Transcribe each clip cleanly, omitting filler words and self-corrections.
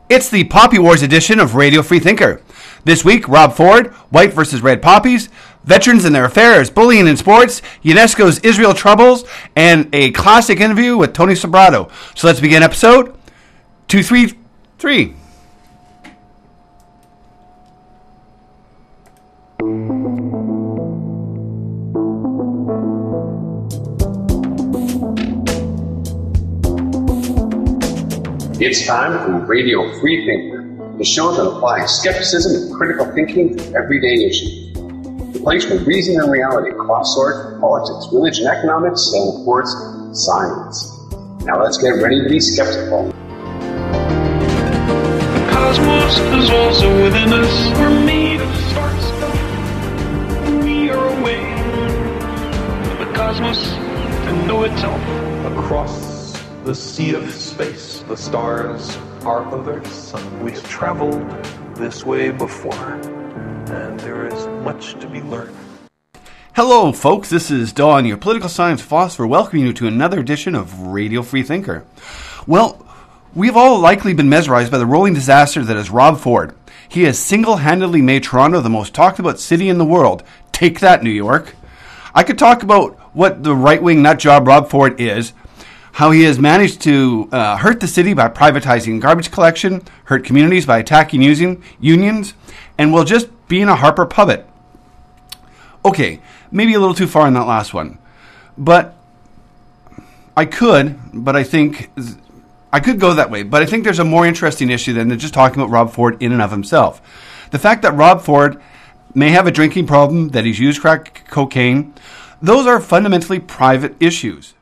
It's the Poppy Wars edition of Radio Free Thinker. This week, Rob Ford, White versus Red Poppies, Veterans and Their Affairs, Bullying in Sports, UNESCO's Israel Troubles, and a classic interview with Tony Sobrato. So let's begin episode 233. It's time for Radio Free Thinker, the show that applies skepticism and critical thinking to everyday issues. The place where reason and reality cross swords with politics, religion, economics, and of course, science. Now let's get ready to be skeptical. The cosmos is also within us. We're made of stars. We are a way for the cosmos to know itself. Across the sea of space, the stars are of Earth's sun. We've traveled this way before, and there is much to be learned. Hello, folks. This is Dawn, your political science philosopher, welcoming you to another edition of Radio Free Thinker. Well, we've all likely been mesmerized by the rolling disaster that is Rob Ford. He has single-handedly made Toronto the most talked-about city in the world. Take that, New York. I could talk about what the right-wing nutjob Rob Ford is, how he has managed to hurt the city by privatizing garbage collection, hurt communities by attacking unions, and will just be in a Harper puppet. Okay, maybe a little too far in that last one. But I could go that way. But I think there's a more interesting issue than just talking about Rob Ford in and of himself. The fact that Rob Ford may have a drinking problem, that he's used crack cocaine, those are fundamentally private issues.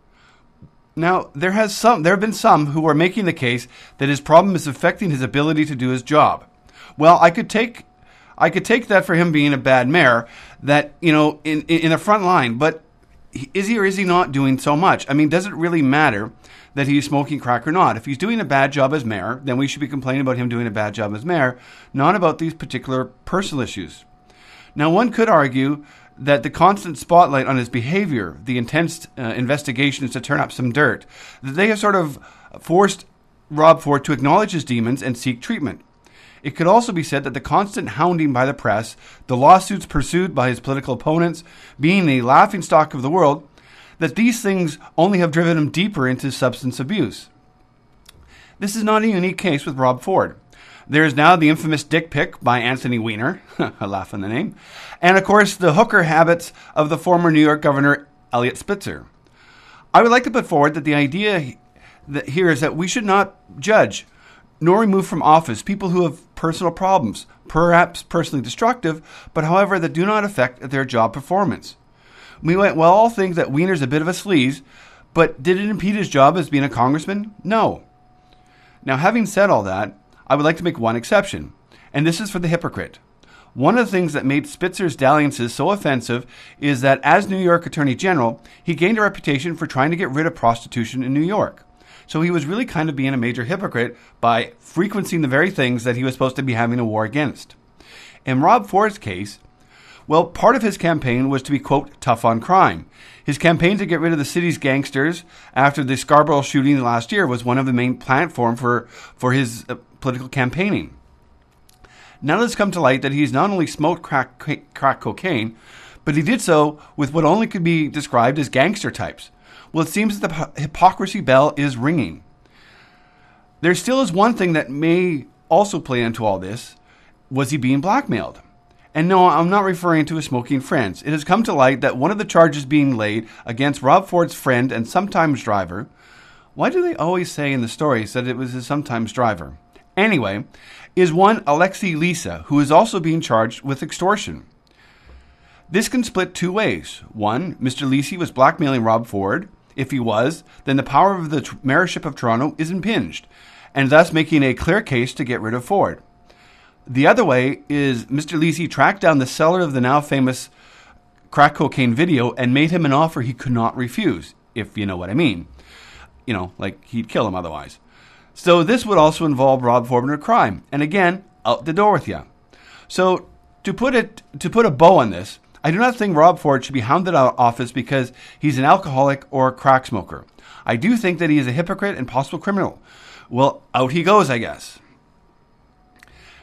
Now, there have been some who are making the case that his problem is affecting his ability to do his job. Well, I could take that for him being a bad mayor, that, in the front line, but is he or is he not doing so much? I mean, does it really matter that he's smoking crack or not? If he's doing a bad job as mayor, then we should be complaining about him doing a bad job as mayor, not about these particular personal issues. Now, one could argue that the constant spotlight on his behavior, the intense investigations to turn up some dirt, that they have sort of forced Rob Ford to acknowledge his demons and seek treatment. It could also be said that the constant hounding by the press, the lawsuits pursued by his political opponents, being a laughingstock of the world, that these things only have driven him deeper into substance abuse. This is not a unique case with Rob Ford. There is now the infamous dick pic by Anthony Weiner, I laugh on the name, and of course the hooker habits of the former New York Governor Eliot Spitzer. I would like to put forward that the idea that here is that we should not judge nor remove from office people who have personal problems, perhaps personally destructive, but however that do not affect their job performance. We might well all think that Weiner's a bit of a sleaze, but did it impede his job as being a congressman? No. Now, having said all that, I would like to make one exception, and this is for the hypocrite. One of the things that made Spitzer's dalliances so offensive is that as New York Attorney General, he gained a reputation for trying to get rid of prostitution in New York. So he was really kind of being a major hypocrite by frequenting the very things that he was supposed to be having a war against. In Rob Ford's case, well, part of his campaign was to be, quote, tough on crime. His campaign to get rid of the city's gangsters after the Scarborough shooting last year was one of the main platform for his political campaigning. Now it's come to light that he's not only smoked crack cocaine, but he did so with what only could be described as gangster types. Well, it seems that the hypocrisy bell is ringing. There still is one thing that may also play into all this. Was he being blackmailed? And no, I'm not referring to his smoking friends. It has come to light that one of the charges being laid against Rob Ford's friend and sometimes driver, why do they always say in the stories that it was his sometimes driver? Anyway, is one Alexei Lisa, who is also being charged with extortion. This can split two ways. One, Mr. Lisi was blackmailing Rob Ford. If he was, then the power of the mayorship of Toronto is impinged, and thus making a clear case to get rid of Ford. The other way is Mr. Lisi tracked down the seller of the now famous crack cocaine video and made him an offer he could not refuse, if you know what I mean. Like he'd kill him otherwise. So this would also involve Rob Ford in a crime. And again, out the door with you. So to put a bow on this, I do not think Rob Ford should be hounded out of office because he's an alcoholic or a crack smoker. I do think that he is a hypocrite and possible criminal. Well, out he goes, I guess.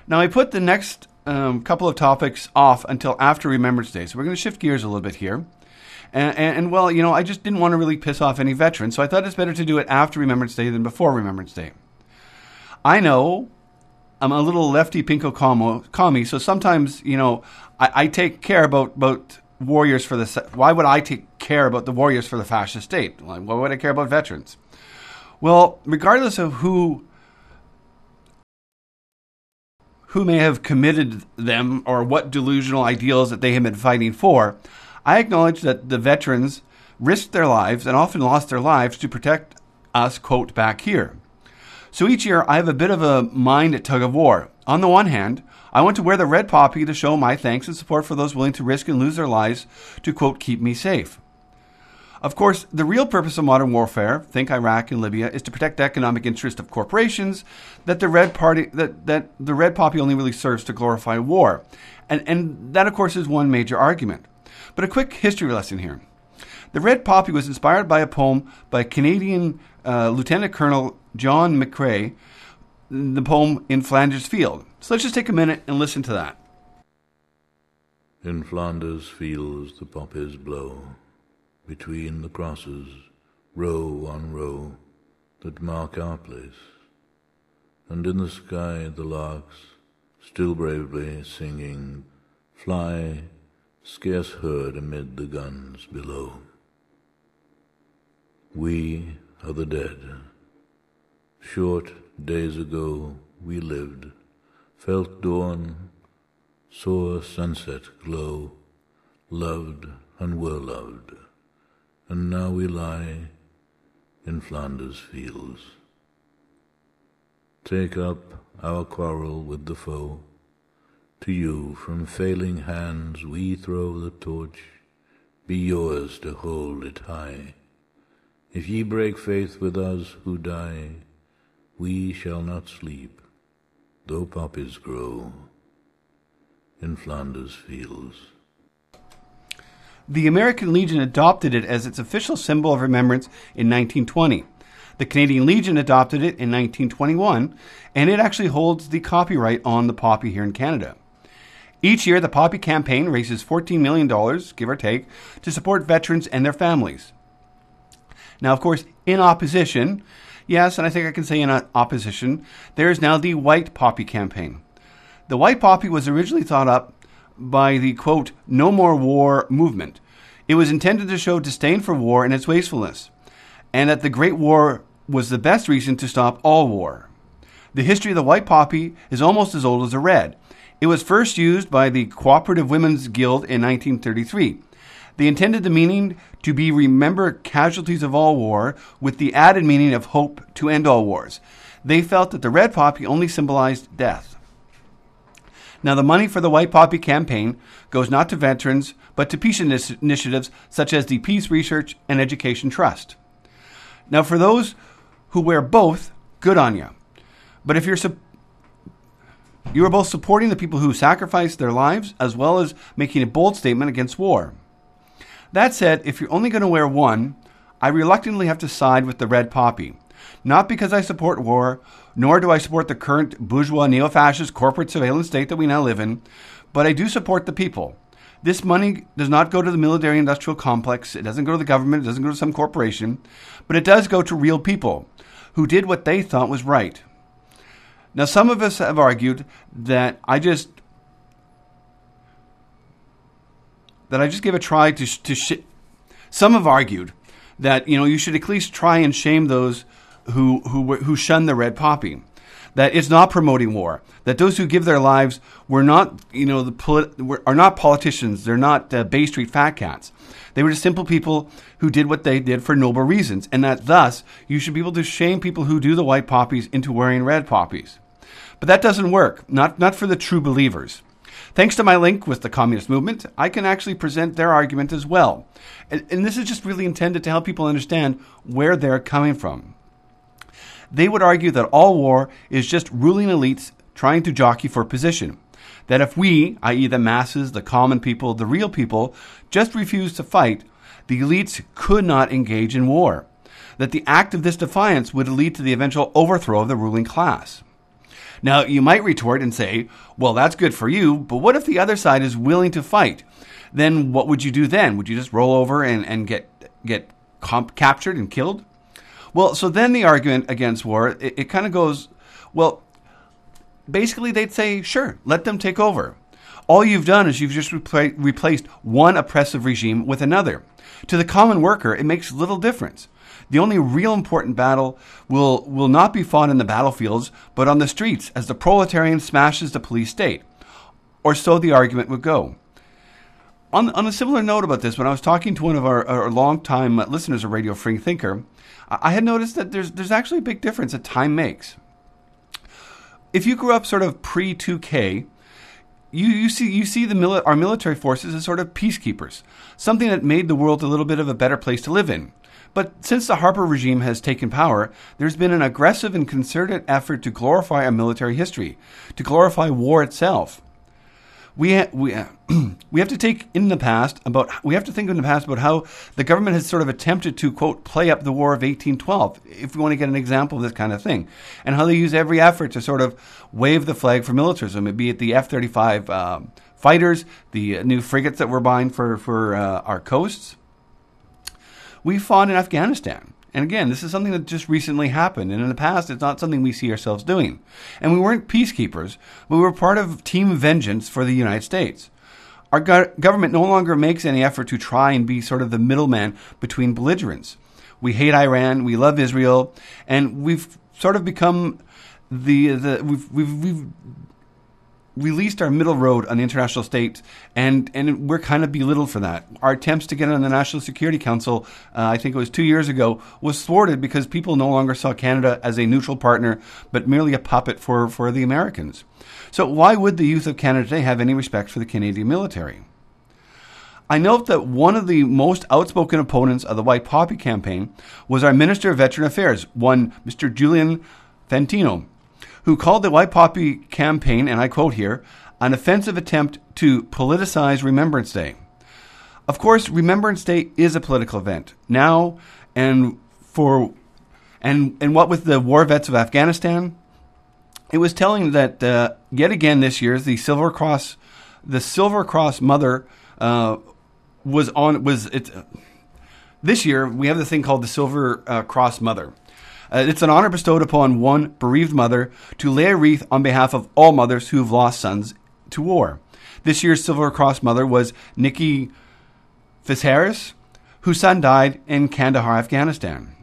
Now, I put the next couple of topics off until after Remembrance Day, so we're going to shift gears a little bit here. And well, I just didn't want to really piss off any veterans, so I thought it's better to do it after Remembrance Day than before Remembrance Day. I know I'm a little lefty pinko commie, so sometimes, I take care about warriors for the... Why would I take care about the warriors for the fascist state? Why would I care about veterans? Well, regardless of who may have committed them or what delusional ideals that they have been fighting for, I acknowledge that the veterans risked their lives and often lost their lives to protect us, quote, back here. So each year, I have a bit of a mind at tug of war. On the one hand, I want to wear the red poppy to show my thanks and support for those willing to risk and lose their lives to, quote, keep me safe. Of course, the real purpose of modern warfare, think Iraq and Libya, is to protect the economic interest of corporations. That the red poppy only really serves to glorify war, and that, of course, is one major argument. But a quick history lesson here. The red poppy was inspired by a poem by Canadian Lieutenant Colonel John McCrae, the poem In Flanders Field. So let's just take a minute and listen to that. In Flanders fields the poppies blow, between the crosses, row on row, that mark our place. And in the sky the larks, still bravely singing, fly, scarce heard amid the guns below. We are the dead. Short days ago we lived, felt dawn, saw sunset glow, loved and were loved, and now we lie in Flanders fields. Take up our quarrel with the foe. To you from failing hands we throw the torch, be yours to hold it high. If ye break faith with us who die, we shall not sleep, though poppies grow in Flanders fields. The American Legion adopted it as its official symbol of remembrance in 1920. The Canadian Legion adopted it in 1921, and it actually holds the copyright on the poppy here in Canada. Each year, the Poppy campaign raises $14 million, give or take, to support veterans and their families. Now, of course, in opposition, yes, and I think I can say in opposition, there is now the White Poppy campaign. The White Poppy was originally thought up by the, quote, No More War movement. It was intended to show disdain for war and its wastefulness, and that the Great War was the best reason to stop all war. The history of the White Poppy is almost as old as the red. It was first used by the Cooperative Women's Guild in 1933. They intended the meaning to be remember casualties of all war with the added meaning of hope to end all wars. They felt that the red poppy only symbolized death. Now, the money for the White Poppy campaign goes not to veterans, but to peace initiatives such as the Peace Research and Education Trust. Now, for those who wear both, good on you. But if you are both supporting the people who sacrificed their lives as well as making a bold statement against war. That said, if you're only going to wear one, I reluctantly have to side with the red poppy. Not because I support war, nor do I support the current bourgeois neo-fascist corporate surveillance state that we now live in, but I do support the people. This money does not go to the military-industrial complex. It doesn't go to the government. It doesn't go to some corporation. But it does go to real people who did what they thought was right. Now, some of us have argued that I just give a try to Some have argued that, you should at least try and shame those who shun the red poppy. That it's not promoting war. That those who give their lives were not, are not politicians. They're not Bay Street fat cats. They were just simple people who did what they did for noble reasons, and that thus you should be able to shame people who do the white poppies into wearing red poppies. But that doesn't work. Not for the true believers. Thanks to my link with the communist movement, I can actually present their argument as well. And this is just really intended to help people understand where they're coming from. They would argue that all war is just ruling elites trying to jockey for position. That if we, i.e. the masses, the common people, the real people, just refuse to fight, the elites could not engage in war. That the act of this defiance would lead to the eventual overthrow of the ruling class. Now, you might retort and say, well, that's good for you, but what if the other side is willing to fight? Then what would you do then? Would you just roll over and get captured and killed? Well, so then the argument against war, it kind of goes, well, basically they'd say, sure, let them take over. All you've done is you've just replaced one oppressive regime with another. To the common worker, it makes little difference. The only real important battle will not be fought in the battlefields, but on the streets as the proletarian smashes the police state. Or so the argument would go. On a similar note about this, when I was talking to one of our longtime listeners of Radio Free Thinker, I had noticed that there's actually a big difference that time makes. If you grew up sort of pre-2K, you see our military forces as sort of peacekeepers, something that made the world a little bit of a better place to live in. But since the Harper regime has taken power, there's been an aggressive and concerted effort to glorify our military history, to glorify war itself. We have to think in the past about how the government has sort of attempted to, quote, play up the War of 1812, if we want to get an example of this kind of thing, and how they use every effort to sort of wave the flag for militarism, be it the F-35 fighters, the new frigates that we're buying for our coasts. We fought in Afghanistan. And again, this is something that just recently happened. And in the past, it's not something we see ourselves doing. And we weren't peacekeepers, but we were part of Team Vengeance for the United States. Our government no longer makes any effort to try and be sort of the middleman between belligerents. We hate Iran, we love Israel, and we've sort of become we've released our middle road on the international stage, and we're kind of belittled for that. Our attempts to get on the National Security Council, I think it was 2 years ago, was thwarted because people no longer saw Canada as a neutral partner, but merely a puppet for the Americans. So why would the youth of Canada today have any respect for the Canadian military? I note that one of the most outspoken opponents of the White Poppy campaign was our Minister of Veteran Affairs, one Mr. Julian Fantino, who called the White Poppy campaign, and I quote here, an offensive attempt to politicize Remembrance Day. Of course, Remembrance Day is a political event now, and what with the war vets of Afghanistan, it was telling that yet again this year the Silver Cross Mother this year we have the thing called the Silver Cross Mother. It's an honor bestowed upon one bereaved mother to lay a wreath on behalf of all mothers who have lost sons to war. This year's Silver Cross Mother was Nikki Fitzharris, whose son died in Kandahar, Afghanistan.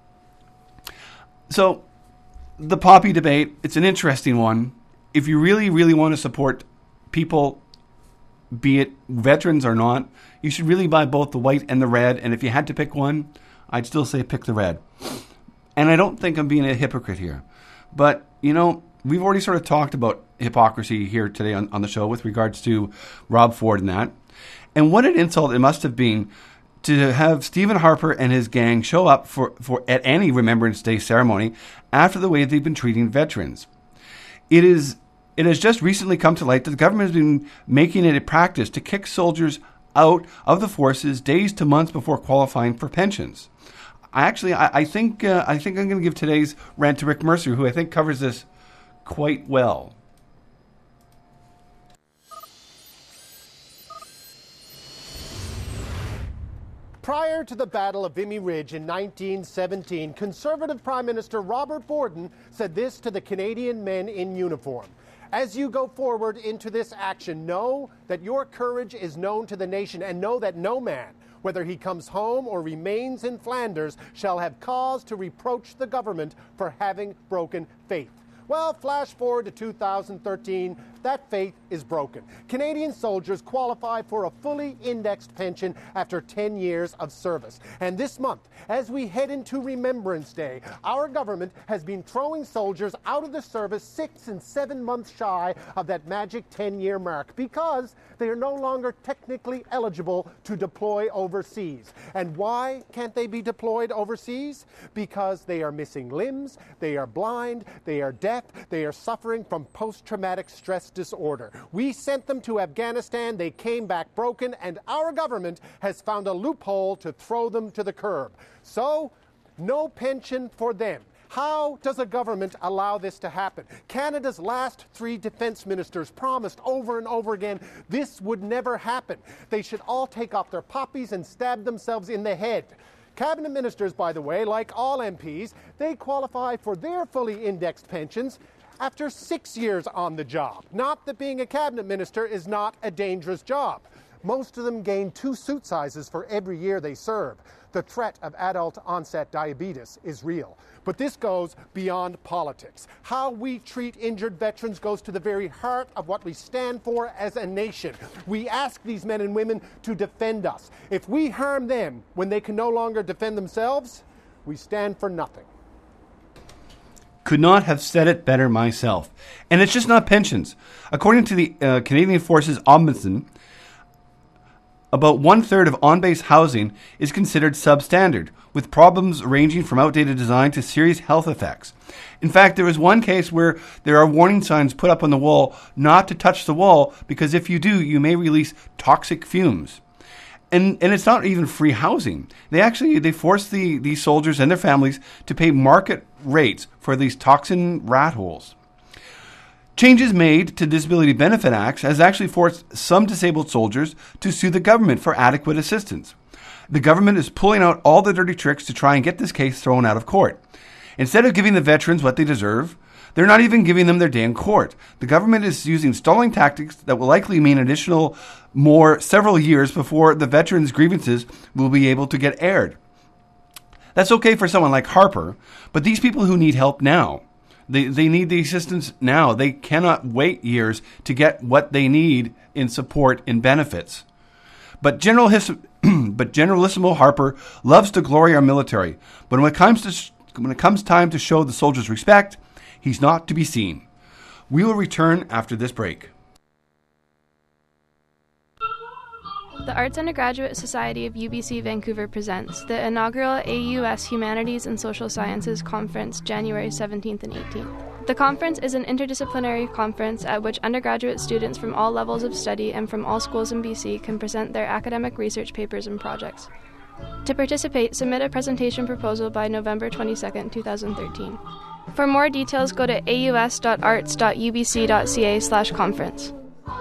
So, the Poppy debate, it's an interesting one. If you really, really want to support people, be it veterans or not, you should really buy both the white and the red. And if you had to pick one, I'd still say pick the red. And I don't think I'm being a hypocrite here. But, we've already sort of talked about hypocrisy here today on the show with regards to Rob Ford and that. And what an insult it must have been to have Stephen Harper and his gang show up for at any Remembrance Day ceremony after the way they've been treating veterans. It has just recently come to light that the government has been making it a practice to kick soldiers out of the forces days to months before qualifying for pensions. I think I'm going to give today's rant to Rick Mercer, who I think covers this quite well. Prior to the Battle of Vimy Ridge in 1917, Conservative Prime Minister Robert Borden said this to the Canadian men in uniform. As you go forward into this action, know that your courage is known to the nation, and know that no man, whether he comes home or remains in Flanders, shall have cause to reproach the government for having broken faith. Well, flash forward to 2013, that faith is broken. Canadian soldiers qualify for a fully indexed pension after 10 years of service. And this month, as we head into Remembrance Day, our government has been throwing soldiers out of the service 6 and 7 months shy of that magic 10-year mark because they are no longer technically eligible to deploy overseas. And why can't they be deployed overseas? Because they are missing limbs, they are blind, they are deaf, they are suffering from post-traumatic stress disorder. We sent them to Afghanistan, they came back broken, and our government has found a loophole to throw them to the curb. So, no pension for them. How does a government allow this to happen? Canada's last 3 defense ministers promised over and over again this would never happen. They should all take off their poppies and stab themselves in the head. Cabinet ministers, by the way, like all MPs, they qualify for their fully indexed pensions after 6 years on the job. Not that being a cabinet minister is not a dangerous job. Most of them gain 2 suit sizes for every year they serve. The threat of adult onset diabetes is real. But this goes beyond politics. How we treat injured veterans goes to the very heart of what we stand for as a nation. We ask these men and women to defend us. If we harm them when they can no longer defend themselves, we stand for nothing. Could not have said it better myself. And it's just not pensions. According to the Canadian Forces Ombudsman, about 1/3 of on-base housing is considered substandard, with problems ranging from outdated design to serious health effects. In fact, there is one case where there are warning signs put up on the wall not to touch the wall because if you do, you may release toxic fumes. And it's not even free housing. They force these soldiers and their families to pay market rates for these toxin rat holes. Changes made to Disability Benefit Acts has actually forced some disabled soldiers to sue the government for adequate assistance. The government is pulling out all the dirty tricks to try and get this case thrown out of court. Instead of giving the veterans what they deserve, they're not even giving them their day in court. The government is using stalling tactics that will likely mean several years before the veterans' grievances will be able to get aired. That's okay for someone like Harper, but these people who need help now, they need the assistance now. They cannot wait years to get what they need in support and benefits. But Generalissimo Harper loves to glory our military. But when it comes time to show the soldiers respect, he's not to be seen. We will return after this break. The Arts Undergraduate Society of UBC Vancouver presents the inaugural AUS Humanities and Social Sciences Conference, January 17th and 18th. The conference is an interdisciplinary conference at which undergraduate students from all levels of study and from all schools in BC can present their academic research papers and projects. To participate, submit a presentation proposal by November 22nd, 2013. For more details, go to aus.arts.ubc.ca/conference.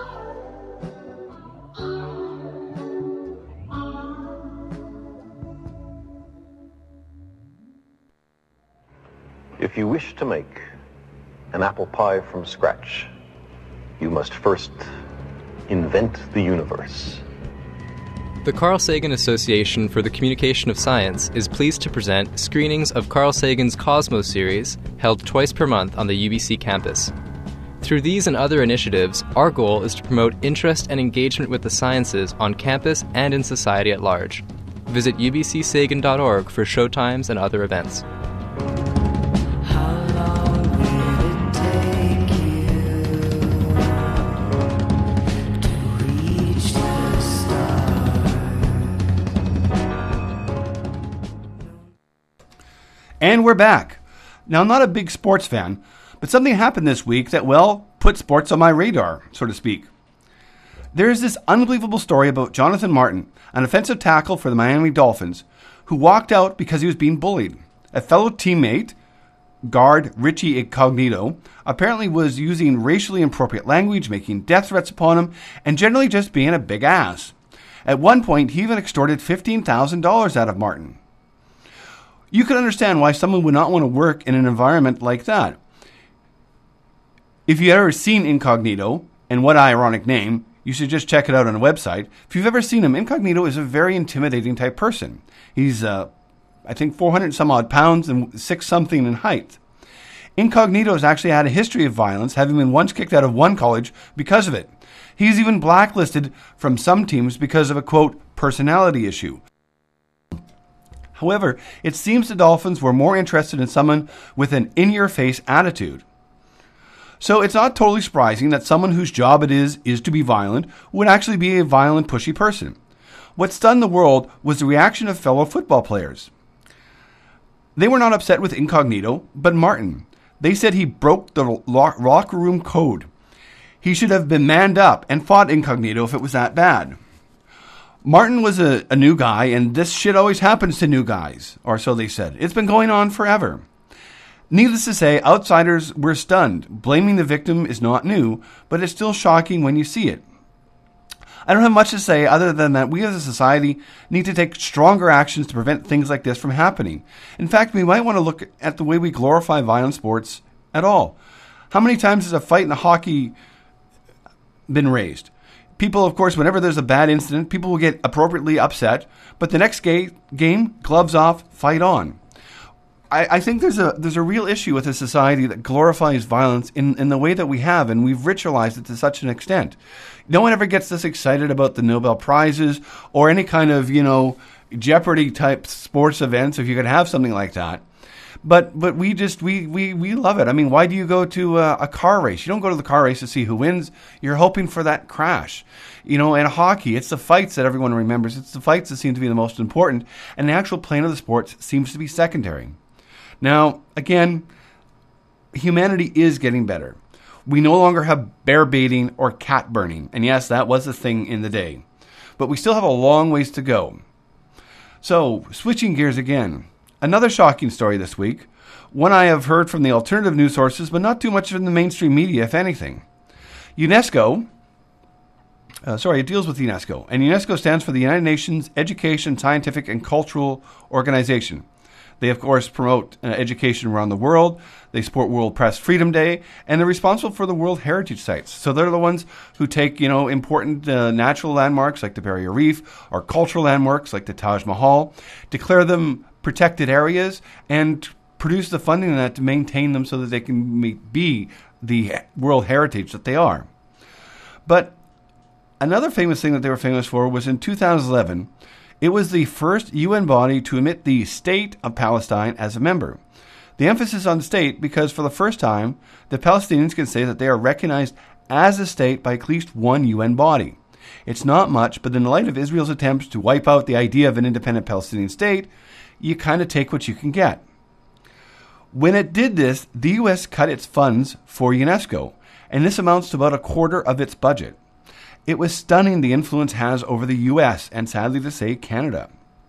If you wish to make an apple pie from scratch, you must first invent the universe. The Carl Sagan Association for the Communication of Science is pleased to present screenings of Carl Sagan's Cosmos series, held twice per month on the UBC campus. Through these and other initiatives, our goal is to promote interest and engagement with the sciences on campus and in society at large. Visit ubcsagan.org for showtimes and other events. And we're back. Now, I'm not a big sports fan, but something happened this week that, put sports on my radar, so to speak. There's this unbelievable story about Jonathan Martin, an offensive tackle for the Miami Dolphins, who walked out because he was being bullied. A fellow teammate, guard Richie Incognito, apparently was using racially inappropriate language, making death threats upon him, and generally just being a big ass. At one point, he even extorted $15,000 out of Martin. You can understand why someone would not want to work in an environment like that. If you've ever seen Incognito, and what ironic name, you should just check it out on a website. If you've ever seen him, Incognito is a very intimidating type person. He's, I think, 400 some odd pounds and 6 something in height. Incognito has actually had a history of violence, having been once kicked out of one college because of it. He's even blacklisted from some teams because of a, quote, personality issue. However, it seems the Dolphins were more interested in someone with an in-your-face attitude. So it's not totally surprising that someone whose job it is to be violent would actually be a violent, pushy person. What stunned the world was the reaction of fellow football players. They were not upset with Incognito, but Martin. They said he broke the locker room code. He should have been manned up and fought Incognito if it was that bad. Martin was a new guy, and this shit always happens to new guys, or so they said. It's been going on forever. Needless to say, outsiders were stunned. Blaming the victim is not new, but it's still shocking when you see it. I don't have much to say other than that we as a society need to take stronger actions to prevent things like this from happening. In fact, we might want to look at the way we glorify violent sports at all. How many times has a fight in hockey been raised? People, of course, whenever there's a bad incident, people will get appropriately upset, but the next game, gloves off, fight on. I think there's a real issue with a society that glorifies violence in the way that we have, and we've ritualized it to such an extent. No one ever gets this excited about the Nobel Prizes or any kind of, Jeopardy type sports events, if you could have something like that. But we love it. I mean, why do you go to a car race? You don't go to the car race to see who wins. You're hoping for that crash. In hockey, it's the fights that everyone remembers. It's the fights that seem to be the most important, and the actual playing of the sports seems to be secondary. Now, again, humanity is getting better. We no longer have bear baiting or cat burning. And yes, that was a thing in the day. But we still have a long ways to go. So, switching gears again. Another shocking story this week. One I have heard from the alternative news sources, but not too much from the mainstream media, if anything. UNESCO, it deals with UNESCO. And UNESCO stands for the United Nations Education, Scientific, and Cultural Organization. They, of course, promote education around the world. They support World Press Freedom Day, and they're responsible for the World Heritage Sites. So they're the ones who take, important natural landmarks like the Barrier Reef or cultural landmarks like the Taj Mahal, declare them protected areas, and produce the funding in that to maintain them so that they can be the World Heritage that they are. But another famous thing that they were famous for was in 2011, it was the first UN body to admit the State of Palestine as a member. The emphasis on state because for the first time, the Palestinians can say that they are recognized as a state by at least one UN body. It's not much, but in the light of Israel's attempts to wipe out the idea of an independent Palestinian state, you kind of take what you can get. When it did this, the U.S. cut its funds for UNESCO, and this amounts to about a quarter of its budget. It was stunning the influence has over the U.S. and, sadly to say, Canada.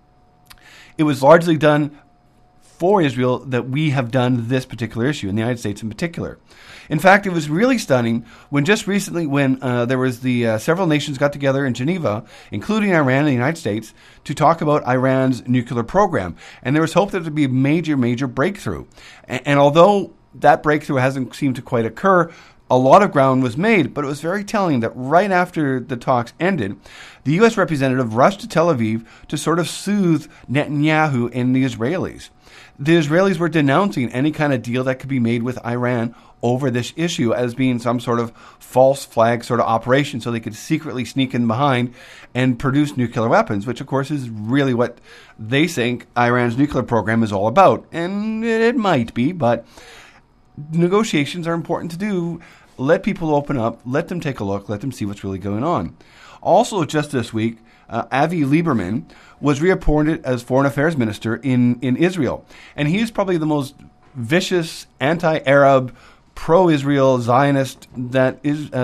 It was largely done for Israel that we have done this particular issue, in the United States in particular. In fact, it was really stunning when just recently when there was the several nations got together in Geneva, including Iran and the United States, to talk about Iran's nuclear program. And there was hope that there would be a major, major breakthrough. And although that breakthrough hasn't seemed to quite occur, a lot of ground was made, but it was very telling that right after the talks ended, the U.S. representative rushed to Tel Aviv to sort of soothe Netanyahu and the Israelis. The Israelis were denouncing any kind of deal that could be made with Iran over this issue as being some sort of false flag sort of operation so they could secretly sneak in behind and produce nuclear weapons, which of course is really what they think Iran's nuclear program is all about. And it might be, but negotiations are important to do. Let people open up, let them take a look, let them see what's really going on. Also, just this week, Avi Lieberman was reappointed as Foreign Affairs Minister in Israel. And he is probably the most vicious, anti-Arab, pro-Israel Zionist that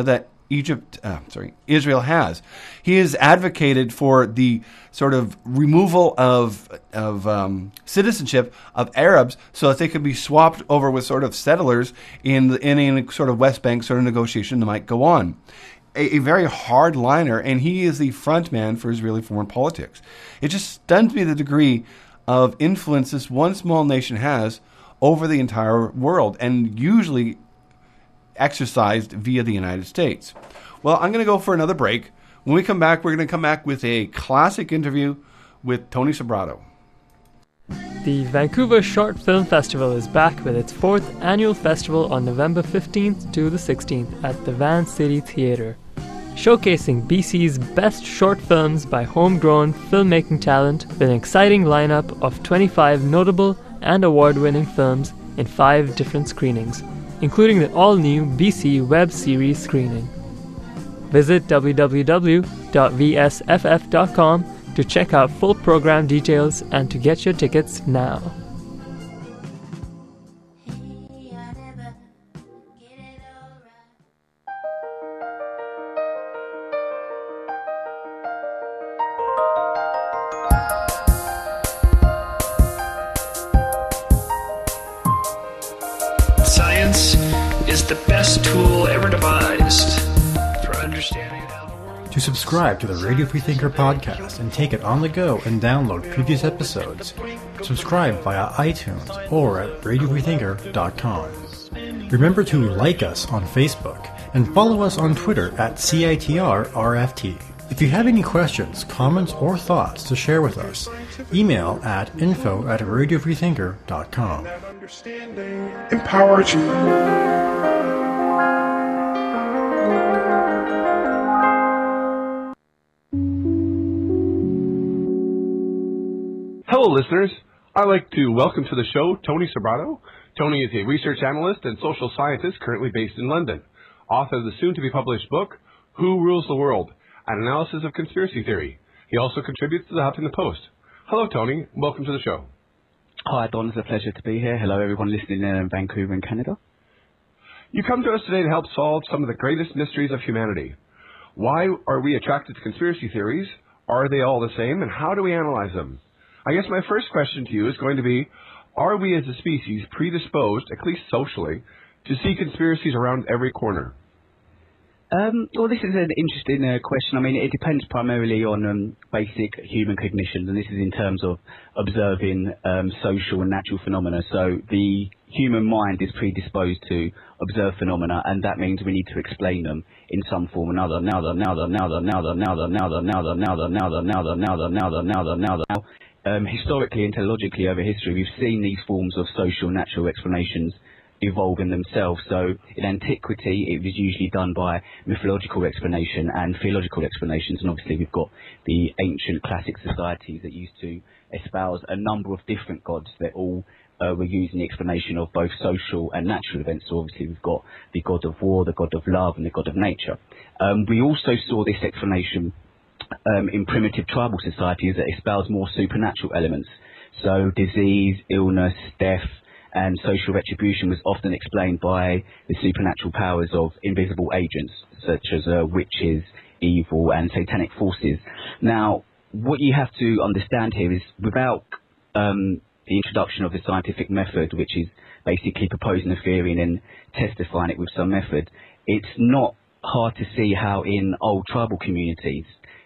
Israel has. He has advocated for the sort of removal of citizenship of Arabs so that they could be swapped over with sort of settlers in a sort of West Bank sort of negotiation that might go on. A very hard liner, and he is the front man for Israeli foreign politics. It just stuns me the degree of influence this one small nation has over the entire world, and usually exercised via the United States. Well, I'm going to go for another break. When we come back, we're going to come back with a classic interview with Tony Sobrato. The Vancouver Short Film Festival is back with its 4th annual festival on November 15th to the 16th at the Van City Theatre, showcasing BC's best short films by homegrown filmmaking talent with an exciting lineup of 25 notable and award-winning films in 5 different screenings, including the all-new BC web series screening. Visit www.vsff.com to check out full program details and to get your tickets now. is the best tool ever devised for understanding how the world... To subscribe to the Radio Freethinker podcast and take it on the go and download previous episodes, subscribe via iTunes or at radiofreethinker.com. Remember to like us on Facebook and follow us on Twitter at CITRRFT. If you have any questions, comments, or thoughts to share with us, email at info@radiofreethinker.com. That understanding empowers you. Hello, listeners. I'd like to welcome to the show Tony Sobrato. Tony is a research analyst and social scientist currently based in London, author of the soon-to-be-published book, Who Rules the World? An Analysis of Conspiracy Theory. He also contributes to the Huffington Post. Hello, Tony. Welcome to the show. Hi, Don. It's a pleasure to be here. Hello, everyone listening in Vancouver in Canada. You come to us today to help solve some of the greatest mysteries of humanity. Why are we attracted to conspiracy theories? Are they all the same? And how do we analyze them? I guess my first question to you is going to be, are we as a species predisposed, at least socially, to see conspiracies around every corner? Well, this is an interesting question. I mean, it depends primarily on basic human cognition, and this is in terms of observing social and natural phenomena. So the human mind is predisposed to observe phenomena, and that means we need to explain them in some form or another. Historically and teleologically over history, we've seen these forms of social natural explanations evolve in themselves. So in antiquity, it was usually done by mythological explanation and theological explanations, and obviously we've got the ancient classic societies that used to espouse a number of different gods that all were using the explanation of both social and natural events. So obviously we've got the god of war, the god of love, and the god of nature. We also saw this explanation in primitive tribal societies that espouse more supernatural elements. So disease, illness, death, and social retribution was often explained by the supernatural powers of invisible agents, such as witches, evil, and satanic forces. Now, what you have to understand here is, without the introduction of the scientific method, which is basically proposing a theory and then testifying it with some method, it's not hard to see how in old tribal communities,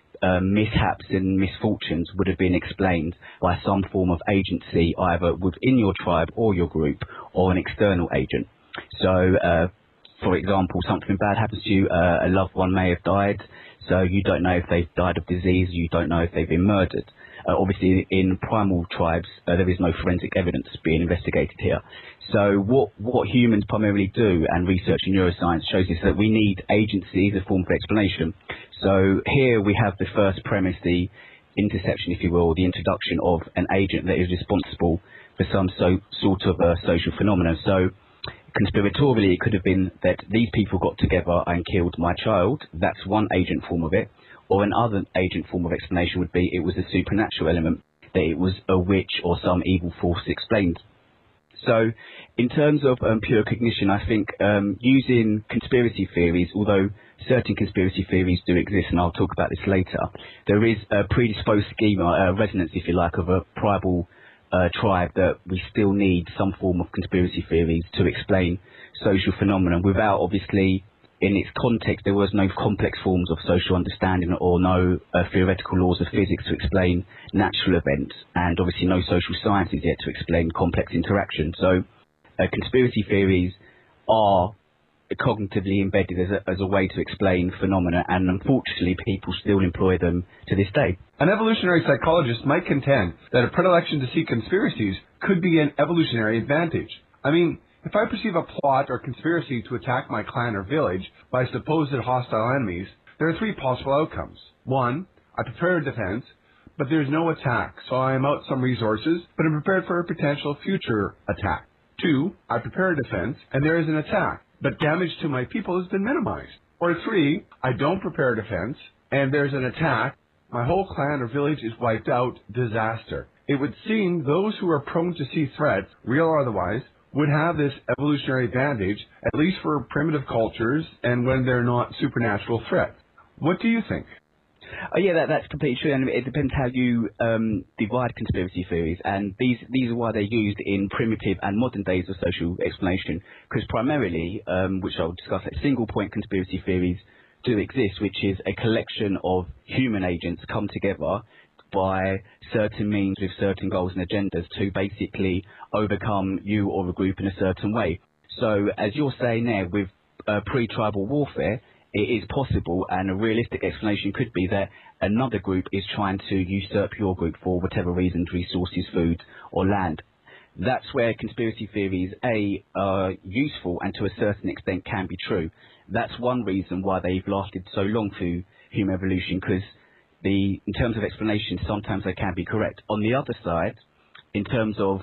mishaps and misfortunes would have been explained by some form of agency, either within your tribe or your group, or an external agent. So, for example, something bad happens to you, a loved one may have died, so you don't know if they've died of disease, you don't know if they've been murdered. Obviously, in primal tribes, there is no forensic evidence being investigated here. So what humans primarily do, and research in neuroscience shows us that we need agency as a form for explanation. So here we have the first premise, the interception, if you will, the introduction of an agent that is responsible for some sort of social phenomenon. So conspiratorially, it could have been that these people got together and killed my child. That's one agent form of it. Or another agent form of explanation would be it was a supernatural element, that it was a witch or some evil force explained. So in terms of pure cognition, I think using conspiracy theories, although certain conspiracy theories do exist, and I'll talk about this later, there is a predisposed schema, resonance, if you like, of a tribal tribe that we still need some form of conspiracy theories to explain social phenomena without, obviously, in its context, there was no complex forms of social understanding or no theoretical laws of physics to explain natural events, and obviously no social sciences yet to explain complex interaction. So conspiracy theories are cognitively embedded as a way to explain phenomena, and unfortunately people still employ them to this day. An evolutionary psychologist might contend that a predilection to see conspiracies could be an evolutionary advantage. I mean, if I perceive a plot or conspiracy to attack my clan or village by supposed hostile enemies, there are three possible outcomes. One, I prepare a defense, but there's no attack, so I am out some resources, but I'm prepared for a potential future attack. Two, I prepare a defense, and there is an attack, but damage to my people has been minimized. Or three, I don't prepare a defense, and there's an attack, my whole clan or village is wiped out, disaster. It would seem those who are prone to see threats, real or otherwise, would have this evolutionary advantage, at least for primitive cultures and when they're not supernatural threats. What do you think? Yeah, that's completely true, and it depends how you divide conspiracy theories, and these are why they're used in primitive and modern days of social explanation, because primarily, which I'll discuss, single-point conspiracy theories do exist, which is a collection of human agents come together by certain means with certain goals and agendas to basically overcome you or a group in a certain way. So, as you're saying there, with pre-tribal warfare, it is possible, and a realistic explanation could be that another group is trying to usurp your group for whatever reasons, resources, food, or land. That's where conspiracy theories, A, are useful and to a certain extent can be true. That's one reason why they've lasted so long through human evolution, because in terms of explanation, sometimes they can be correct. On the other side, in terms of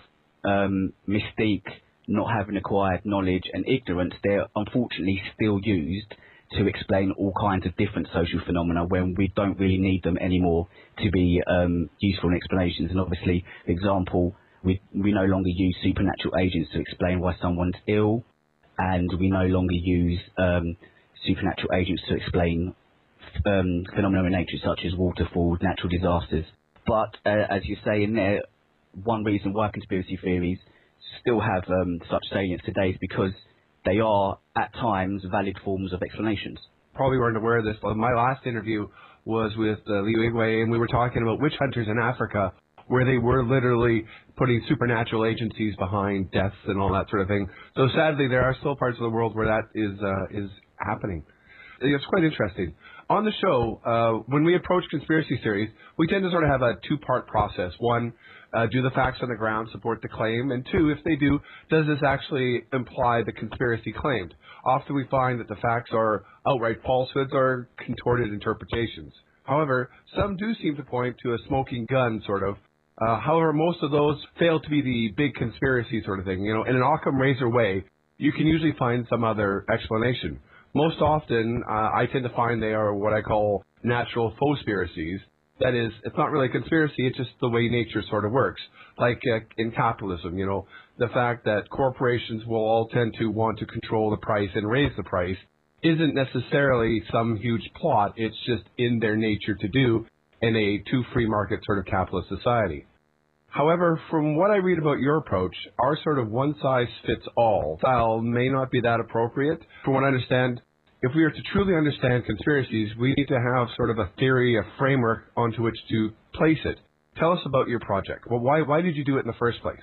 mystique, not having acquired knowledge and ignorance, they're unfortunately still used to explain all kinds of different social phenomena when we don't really need them anymore to be useful in explanations. And obviously, for example, we no longer use supernatural agents to explain why someone's ill, and we no longer use supernatural agents to explain phenomena in nature such as waterfalls, natural disasters. But as you say in there, one reason why conspiracy theories still have such salience today is because they are, at times, valid forms of explanations. Probably weren't aware of this, but my last interview was with Liu Igwe, and we were talking about witch hunters in Africa, where they were literally putting supernatural agencies behind deaths and all that sort of thing. So sadly, there are still parts of the world where that is happening. It's quite interesting. On the show, when we approach conspiracy theories, we tend to sort of have a two-part process. One, do the facts on the ground support the claim? And two, if they do, does this actually imply the conspiracy claimed? Often we find that the facts are outright falsehoods or contorted interpretations. However, some do seem to point to a smoking gun, sort of. However, most of those fail to be the big conspiracy sort of thing. You know, in an Occam razor way, you can usually find some other explanation. Most often, I tend to find they are what I call natural faux-spiracies. That is, it's not really a conspiracy, it's just the way nature sort of works. Like in capitalism, you know, the fact that corporations will all tend to want to control the price and raise the price isn't necessarily some huge plot, it's just in their nature to do in a two-free market sort of capitalist society. However, from what I read about your approach, our sort of one-size-fits-all style may not be that appropriate. From what I understand, if we are to truly understand conspiracies, we need to have sort of a theory, a framework onto which to place it. Tell us about your project. Well, why did you do it in the first place?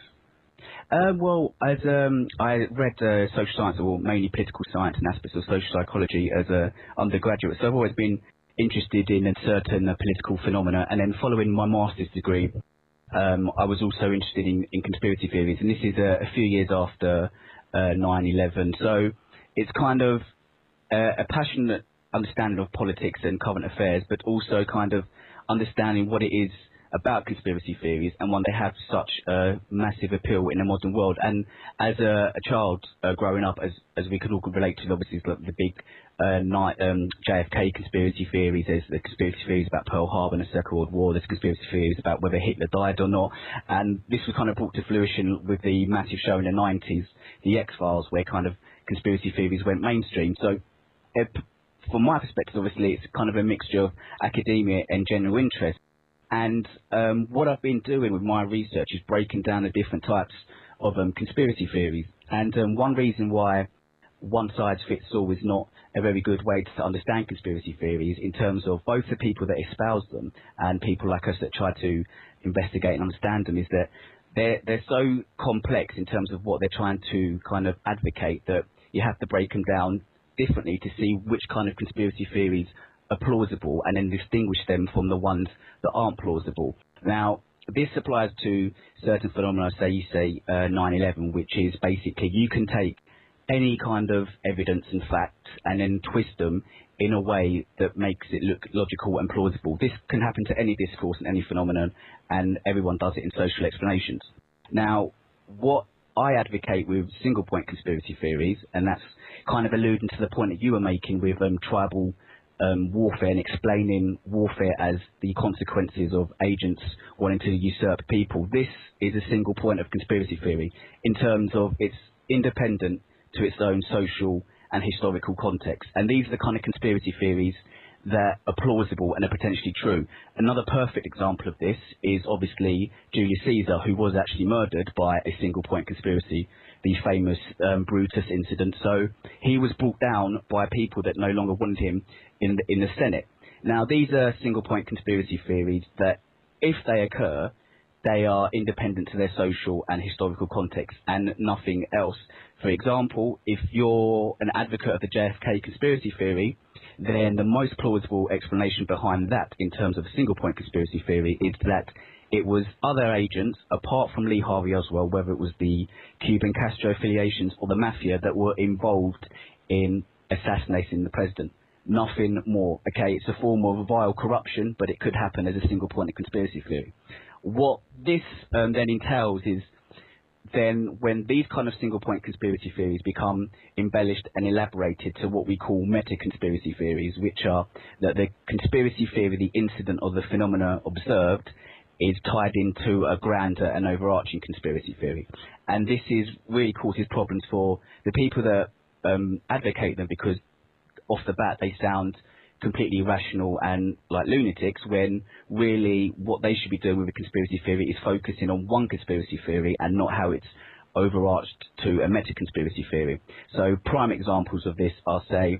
Well, as I read social science, or mainly political science and aspects of social psychology as an undergraduate, so I've always been interested in a certain political phenomena, and then following my master's degree, I was also interested in conspiracy theories, and this is a few years after 9/11, so it's kind of a passionate understanding of politics and current affairs, but also kind of understanding what it is about conspiracy theories and why they have such a massive appeal in the modern world. And as a child growing up, as we can all relate to, obviously, like the big JFK conspiracy theories, there's the conspiracy theories about Pearl Harbor and the Second World War, there's conspiracy theories about whether Hitler died or not, and this was kind of brought to fruition with the massive show in the 90s, The X-Files, where kind of conspiracy theories went mainstream. So from my perspective, obviously, it's kind of a mixture of academia and general interest. And what I've been doing with my research is breaking down the different types of conspiracy theories. And one reason why one size fits all is not a very good way to understand conspiracy theories in terms of both the people that espouse them and people like us that try to investigate and understand them, is that they're so complex in terms of what they're trying to kind of advocate that you have to break them down differently to see which kind of conspiracy theories are plausible and then distinguish them from the ones that aren't plausible. Now, this applies to certain phenomena, you say 9/11, which is basically you can take any kind of evidence and facts and then twist them in a way that makes it look logical and plausible. This can happen to any discourse and any phenomenon, and everyone does it in social explanations. Now, what I advocate with single-point conspiracy theories, and that's kind of alluding to the point that you were making with tribal warfare and explaining warfare as the consequences of agents wanting to usurp people. This is a single point of conspiracy theory in terms of it's independent to its own social and historical context. And these are the kind of conspiracy theories that are plausible and are potentially true. Another perfect example of this is obviously Julius Caesar, who was actually murdered by a single point conspiracy, the famous Brutus incident. So he was brought down by people that no longer wanted him in the Senate. Now, these are single point conspiracy theories that, if they occur, they are independent to their social and historical context and nothing else. For example, if you're an advocate of the JFK conspiracy theory, then the most plausible explanation behind that in terms of a single point conspiracy theory is that it was other agents, apart from Lee Harvey Oswald, whether it was the Cuban Castro affiliations or the mafia, that were involved in assassinating the president. Nothing more. Okay, it's a form of vile corruption, but it could happen as a single point of conspiracy theory. What this then entails is then when these kind of single point conspiracy theories become embellished and elaborated to what we call meta-conspiracy theories, which are that the conspiracy theory, the incident or the phenomena observed, is tied into a grander and overarching conspiracy theory. And this is really causes problems for the people that advocate them, because off the bat they sound completely irrational and like lunatics, when really what they should be doing with a conspiracy theory is focusing on one conspiracy theory and not how it's overarched to a meta-conspiracy theory. So prime examples of this are, say,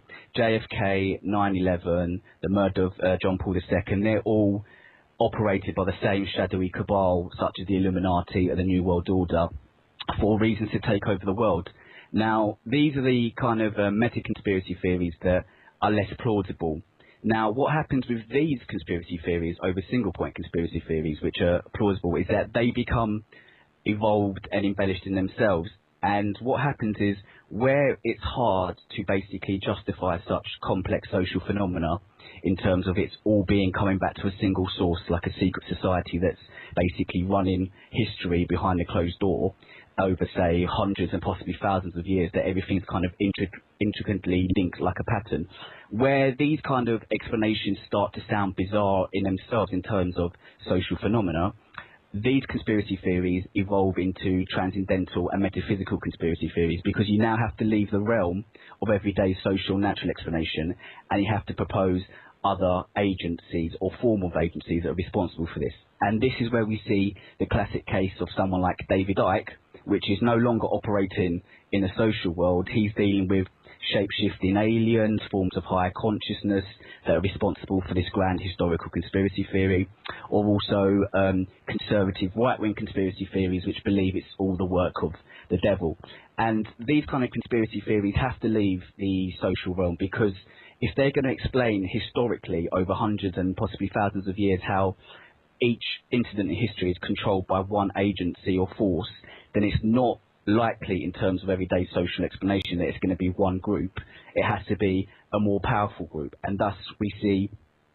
JFK, 9/11, the murder of John Paul II. They're all operated by the same shadowy cabal, such as the Illuminati or the New World Order, for reasons to take over the world. Now, these are the kind of meta-conspiracy theories that are less plausible. Now, what happens with these conspiracy theories over single-point conspiracy theories, which are plausible, is that they become evolved and embellished in themselves. And what happens is, where it's hard to basically justify such complex social phenomena in terms of its all being coming back to a single source, like a secret society that's basically running history behind a closed door over, say, hundreds and possibly thousands of years, that everything's kind of intricately linked like a pattern, where these kind of explanations start to sound bizarre in themselves in terms of social phenomena, these conspiracy theories evolve into transcendental and metaphysical conspiracy theories, because you now have to leave the realm of everyday social natural explanation and you have to propose other agencies or form of agencies that are responsible for this. And this is where we see the classic case of someone like David Icke, which is no longer operating in the social world. He's dealing with shape-shifting aliens, forms of higher consciousness that are responsible for this grand historical conspiracy theory, or also conservative right-wing conspiracy theories which believe it's all the work of the devil. And these kind of conspiracy theories have to leave the social realm, because if they're going to explain historically over hundreds and possibly thousands of years how each incident in history is controlled by one agency or force, then it's not likely in terms of everyday social explanation that it's going to be one group. It has to be a more powerful group, and thus we see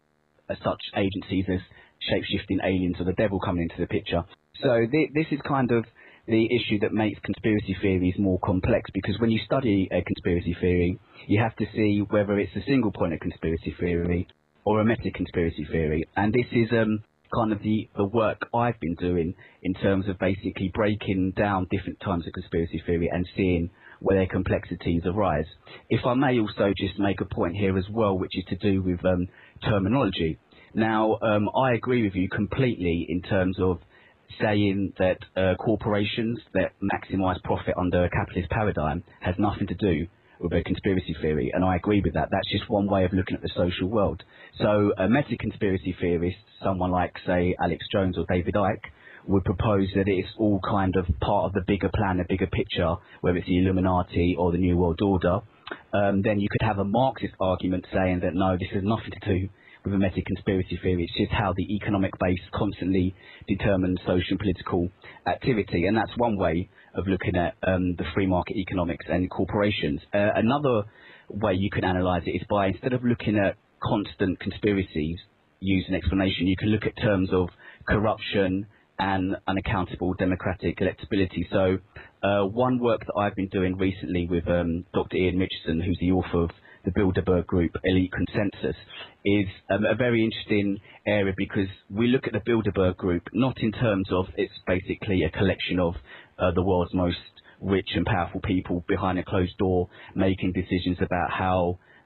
such agencies as shape-shifting aliens or the devil coming into the picture. So this is kind of the issue that makes conspiracy theories more complex, because when you study a conspiracy theory, you have to see whether it's a single point of conspiracy theory or a meta-conspiracy theory. And this is kind of the work I've been doing in terms of basically breaking down different types of conspiracy theory and seeing where their complexities arise. If I may also just make a point here as well, which is to do with terminology. Now, I agree with you completely in terms of saying that corporations that maximize profit under a capitalist paradigm has nothing to do with a conspiracy theory, and I agree with that. That's just one way of looking at the social world. So a meta-conspiracy theorist, someone like, say, Alex Jones or David Icke, would propose that it's all kind of part of the bigger plan, the bigger picture, whether it's the Illuminati or the New World Order. Then you could have a Marxist argument saying that no, this has nothing to do with a meta-conspiracy theory. It's just how the economic base constantly determines social and political activity. And that's one way of looking at the free market economics and corporations. Another way you can analyse it is by, instead of looking at constant conspiracies, use an explanation, you can look at terms of corruption and unaccountable democratic electability. So one work that I've been doing recently with Dr. Ian Mitchison, who's the author of the Bilderberg Group Elite Consensus, is a very interesting area, because we look at the Bilderberg Group not in terms of it's basically a collection of the world's most rich and powerful people behind a closed door making decisions about how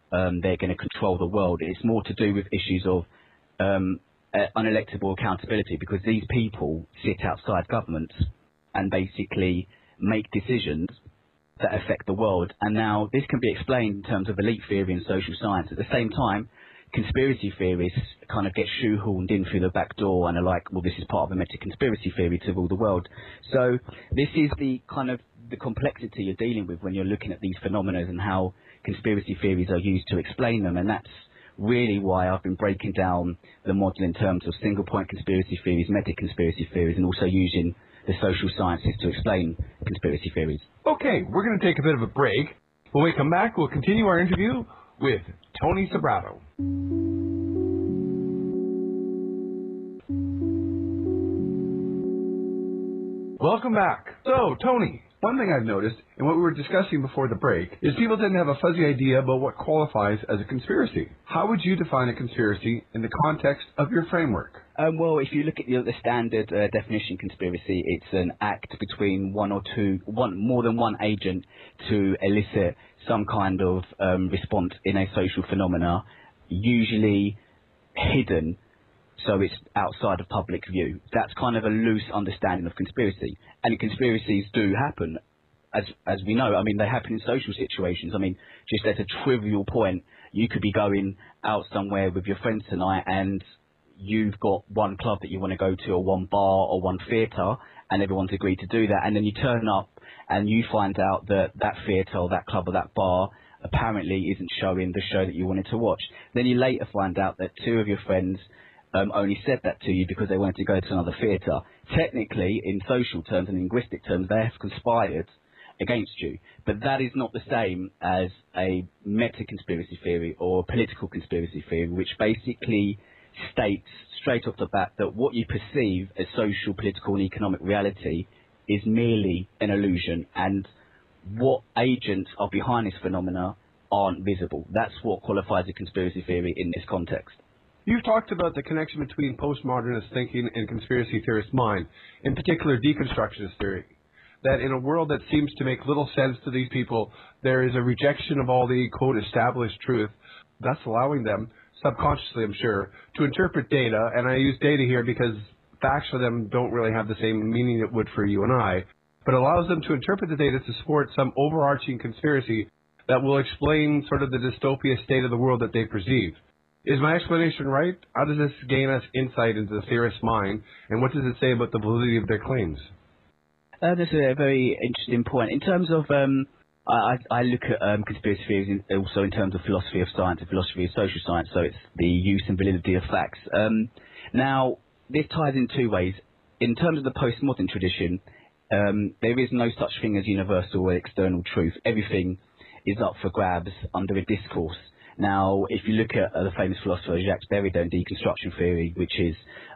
they're going to control the world. It's more to do with issues of unelectable accountability, because these people sit outside governments and basically make decisions that affect the world. And now this can be explained in terms of elite theory and social science. At the same time, conspiracy theorists kind of get shoehorned in through the back door and are like, well, this is part of a meta-conspiracy theory to rule the world. So this is the kind of the complexity you're dealing with when you're looking at these phenomena and how conspiracy theories are used to explain them. And that's really why I've been breaking down the model in terms of single-point conspiracy theories, meta-conspiracy theories, and also using the social sciences to explain conspiracy theories. Okay, we're going to take a bit of a break. When we come back, we'll continue our interview with Tony Sobrato. Welcome back. So, Tony, one thing I've noticed, and what we were discussing before the break, is people tend to have a fuzzy idea about what qualifies as a conspiracy. How would you define a conspiracy in the context of your framework? Well, if you look at the standard definition conspiracy, it's an act between more than one agent to elicit some kind of response in a social phenomena, usually hidden, so it's outside of public view. That's kind of a loose understanding of conspiracy. And conspiracies do happen, as we know. I mean, they happen in social situations. I mean, just as a trivial point, you could be going out somewhere with your friends tonight and you've got one club that you want to go to, or one bar, or one theatre, and everyone's agreed to do that, and then you turn up and you find out that that theatre or that club or that bar apparently isn't showing the show that you wanted to watch. Then you later find out that two of your friends only said that to you because they wanted to go to another theatre. Technically, in social terms and linguistic terms, they have conspired against you. But that is not the same as a meta-conspiracy theory or political conspiracy theory, which basically states straight off the bat that what you perceive as social, political and economic reality is merely an illusion, and what agents are behind this phenomena aren't visible. That's what qualifies a conspiracy theory in this context. You've talked about the connection between postmodernist thinking and conspiracy theorist mind, in particular deconstructionist theory. That in a world that seems to make little sense to these people, there is a rejection of all the, quote, established truth, thus allowing them, subconsciously I'm sure, to interpret data, and I use data here because facts for them don't really have the same meaning it would for you and I, but allows them to interpret the data to support some overarching conspiracy that will explain sort of the dystopia state of the world that they perceive. Is my explanation right? How does this gain us insight into the theorist's mind, and what does it say about the validity of their claims? That's a very interesting point. In terms of, I look at conspiracy theories also in terms of philosophy of science and philosophy of social science, so it's the use and validity of facts. Now, this ties in two ways. In terms of the postmodern tradition, there is no such thing as universal or external truth. Everything is up for grabs under a discourse. Now, if you look at the famous philosopher Jacques Derrida in deconstruction theory, which is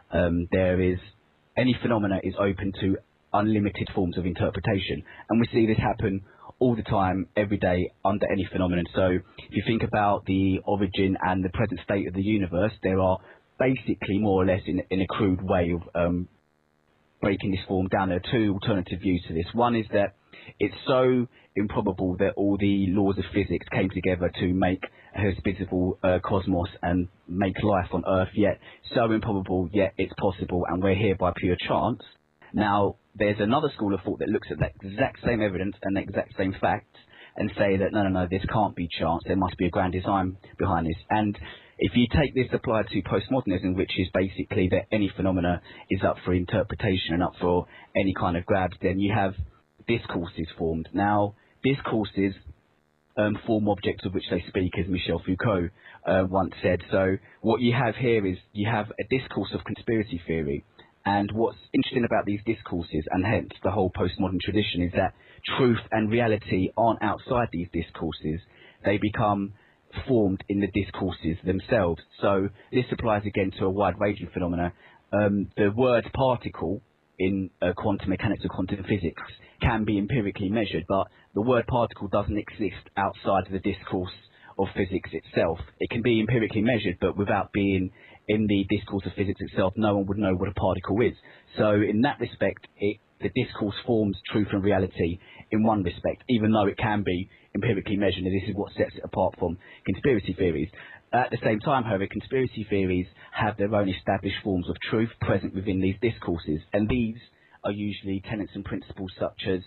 any phenomena is open to unlimited forms of interpretation, and we see this happen all the time, every day, under any phenomenon. So if you think about the origin and the present state of the universe, there are basically more or less in a crude way of breaking this form down. There are two alternative views to this. One is that it's so improbable that all the laws of physics came together to make a hospitable cosmos and make life on Earth, yet so improbable, yet it's possible, and we're here by pure chance. Now, there's another school of thought that looks at that exact same evidence and the exact same facts and say that, no, this can't be chance, there must be a grand design behind this. And if you take this applied to postmodernism, which is basically that any phenomena is up for interpretation and up for any kind of grabs, then you have discourses formed. Now, discourses form objects of which they speak, as Michel Foucault once said. So what you have here is you have a discourse of conspiracy theory. And what's interesting about these discourses, and hence the whole postmodern tradition, is that truth and reality aren't outside these discourses. They become formed in the discourses themselves. So this applies again to a wide-ranging phenomena. The word particle in quantum mechanics or quantum physics can be empirically measured, but the word particle doesn't exist outside of the discourse of physics itself. It can be empirically measured, but without being in the discourse of physics itself, no one would know what a particle is. So in that respect, the discourse forms truth and reality in one respect, even though it can be empirically measured, and this is what sets it apart from conspiracy theories. At the same time, however, conspiracy theories have their own established forms of truth present within these discourses, and these are usually tenets and principles such as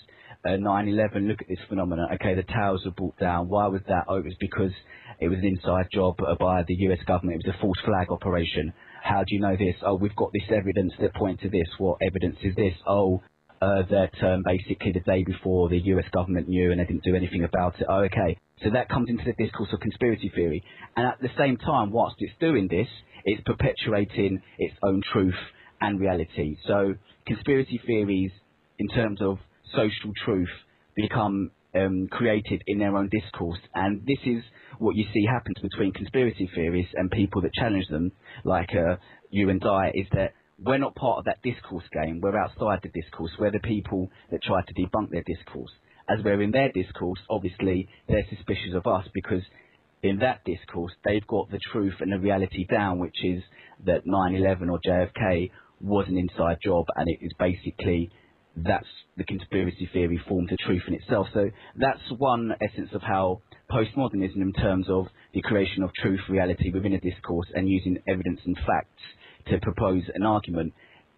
9/11. Look at this phenomenon. Okay, the towers were brought down. Why was that? Oh, it was because it was an inside job by the US government. It was a false flag operation. How do you know this? Oh, we've got this evidence that points to this. What evidence is this? Oh, that basically the day before the US government knew and they didn't do anything about it. Oh, okay. So that comes into the discourse of conspiracy theory. And at the same time, whilst it's doing this, it's perpetuating its own truth and reality. So conspiracy theories, in terms of social truth, become created in their own discourse. And this is what you see happens between conspiracy theories and people that challenge them, like you and I, is that we're not part of that discourse game. We're outside the discourse. We're the people that try to debunk their discourse. As we're in their discourse, obviously, they're suspicious of us because in that discourse, they've got the truth and the reality down, which is that 9/11 or JFK was an inside job, and it is basically, that's the conspiracy theory form to truth in itself. So that's one essence of how postmodernism, in terms of the creation of truth, reality within a discourse and using evidence and facts to propose an argument,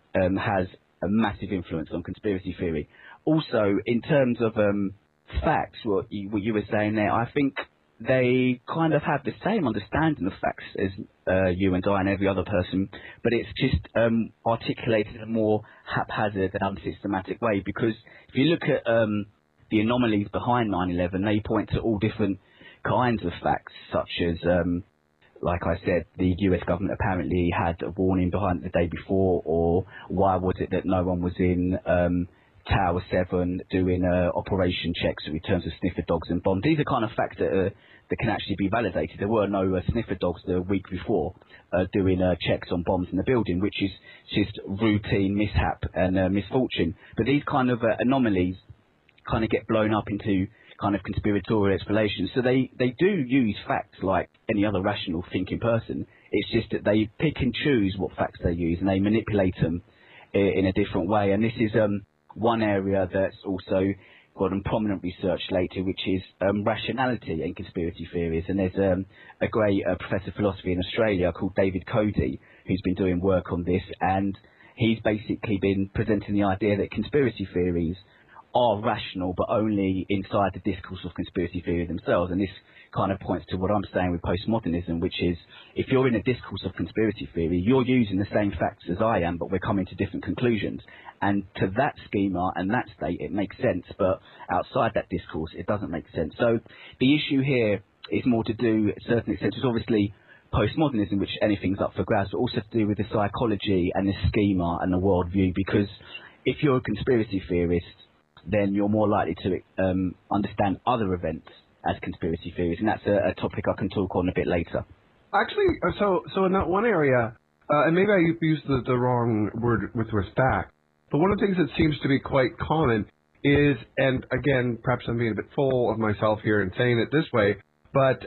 has a massive influence on conspiracy theory. Also, in terms of facts, what you were saying there, I think they kind of have the same understanding of facts as you and I and every other person, but it's just articulated in a more haphazard and unsystematic way. Because if you look at the anomalies behind 9/11, they point to all different kinds of facts, such as, like I said, the US government apparently had a warning behind the day before, or why was it that no one was in Tower 7 doing operation checks in terms of sniffer dogs and bombs. These are kind of facts that can actually be validated. There were no sniffer dogs the week before doing checks on bombs in the building, which is just routine mishap and misfortune. But these kind of anomalies kind of get blown up into kind of conspiratorial explanations. So they do use facts like any other rational thinking person. It's just that they pick and choose what facts they use and they manipulate them in a different way. And this is one area that's also gotten prominent research lately, which is rationality and conspiracy theories. And there's a great professor of philosophy in Australia called David Cody, who's been doing work on this, and he's basically been presenting the idea that conspiracy theories are rational, but only inside the discourse of conspiracy theory themselves. And this kind of points to what I'm saying with postmodernism, which is if you're in a discourse of conspiracy theory, you're using the same facts as I am, but we're coming to different conclusions. And to that schema and that state, it makes sense, but outside that discourse, it doesn't make sense. So the issue here is more to do, to a certain extent, is obviously postmodernism, which anything's up for grabs, but also to do with the psychology and the schema and the worldview, because if you're a conspiracy theorist, then you're more likely to understand other events as conspiracy theories, and that's a topic I can talk on a bit later. Actually, so in that one area, and maybe I used the wrong word with respect, but one of the things that seems to be quite common is, and again, perhaps I'm being a bit full of myself here and saying it this way, but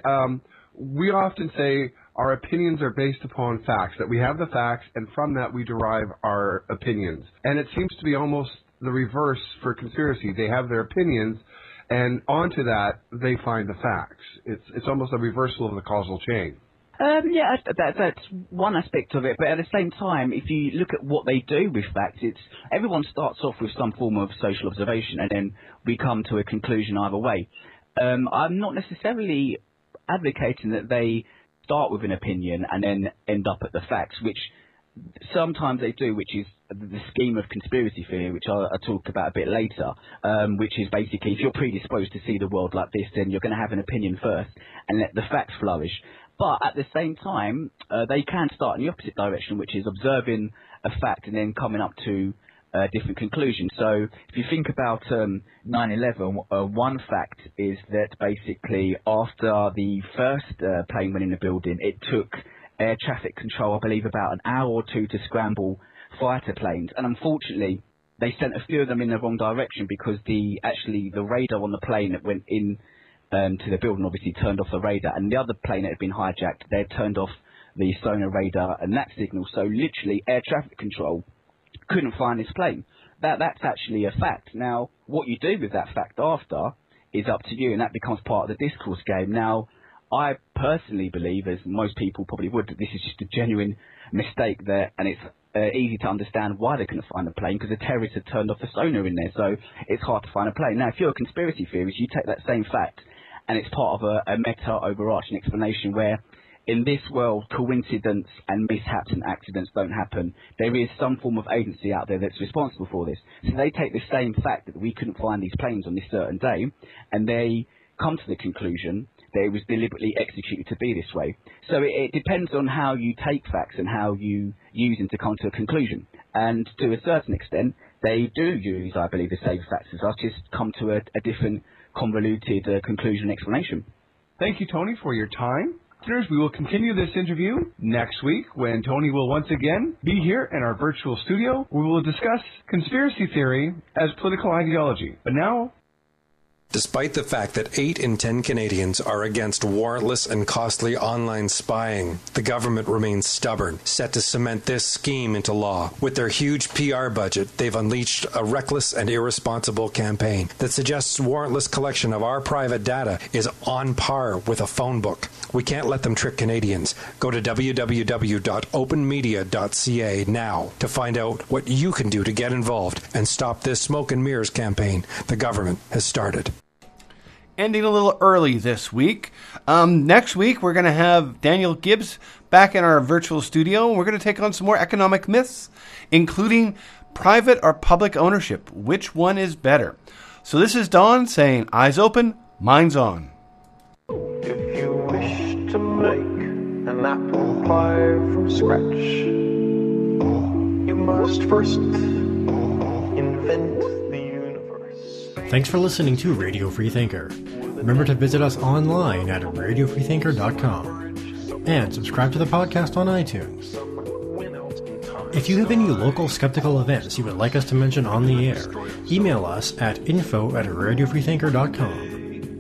we often say our opinions are based upon facts, that we have the facts, and from that we derive our opinions. And it seems to be almost the reverse for conspiracy. They have their opinions, and onto that they find the facts. It's almost a reversal of the causal chain. Yeah, that's one aspect of it. But at the same time, if you look at what they do with facts, everyone starts off with some form of social observation, and then we come to a conclusion either way. I'm not necessarily advocating that they start with an opinion and then end up at the facts, which sometimes they do, which is the scheme of conspiracy theory, which I'll talk about a bit later, which is basically if you're predisposed to see the world like this, then you're going to have an opinion first and let the facts flourish. But at the same time, they can start in the opposite direction, which is observing a fact and then coming up to different conclusions. So if you think about 9/11, one fact is that basically after the first plane went in the building, it took air traffic control, I believe, about an hour or two to scramble fighter planes. And unfortunately, they sent a few of them in the wrong direction because the radar on the plane that went in to the building obviously turned off the radar. And the other plane that had been hijacked, they had turned off the sonar radar and that signal. So literally, air traffic control couldn't find this plane. That's actually a fact. Now, what you do with that fact after is up to you, and that becomes part of the discourse game. Now, I personally believe, as most people probably would, that this is just a genuine mistake there, and it's easy to understand why they couldn't find a plane, because the terrorists had turned off the sonar in there, so it's hard to find a plane. Now, if you're a conspiracy theorist, you take that same fact, and it's part of a meta overarching explanation where in this world, coincidence and mishaps and accidents don't happen. There is some form of agency out there that's responsible for this. So they take the same fact that we couldn't find these planes on this certain day, and they come to the conclusion that it was deliberately executed to be this way. So it depends on how you take facts and how you use them to come to a conclusion. And to a certain extent, they do use, I believe, the same facts as us, just come to a different convoluted conclusion and explanation. Thank you, Tony, for your time. Listeners, we will continue this interview next week when Tony will once again be here in our virtual studio. We will discuss conspiracy theory as political ideology. But now, despite the fact that 8 in 10 Canadians are against warrantless and costly online spying, the government remains stubborn, set to cement this scheme into law. With their huge PR budget, they've unleashed a reckless and irresponsible campaign that suggests warrantless collection of our private data is on par with a phone book. We can't let them trick Canadians. Go to www.openmedia.ca now to find out what you can do to get involved and stop this smoke and mirrors campaign the government has started. Ending a little early this week. Next week, we're going to have Daniel Gibbs back in our virtual studio, and we're going to take on some more economic myths, including private or public ownership. Which one is better? So this is Don saying, eyes open, minds on. If you wish to make an apple pie from scratch, you must first invent the universe. Thanks for listening to Radio Freethinker. Remember to visit us online at radiofreethinker.com and subscribe to the podcast on iTunes. If you have any local skeptical events you would like us to mention on the air, email us at info@radiofreethinker.com.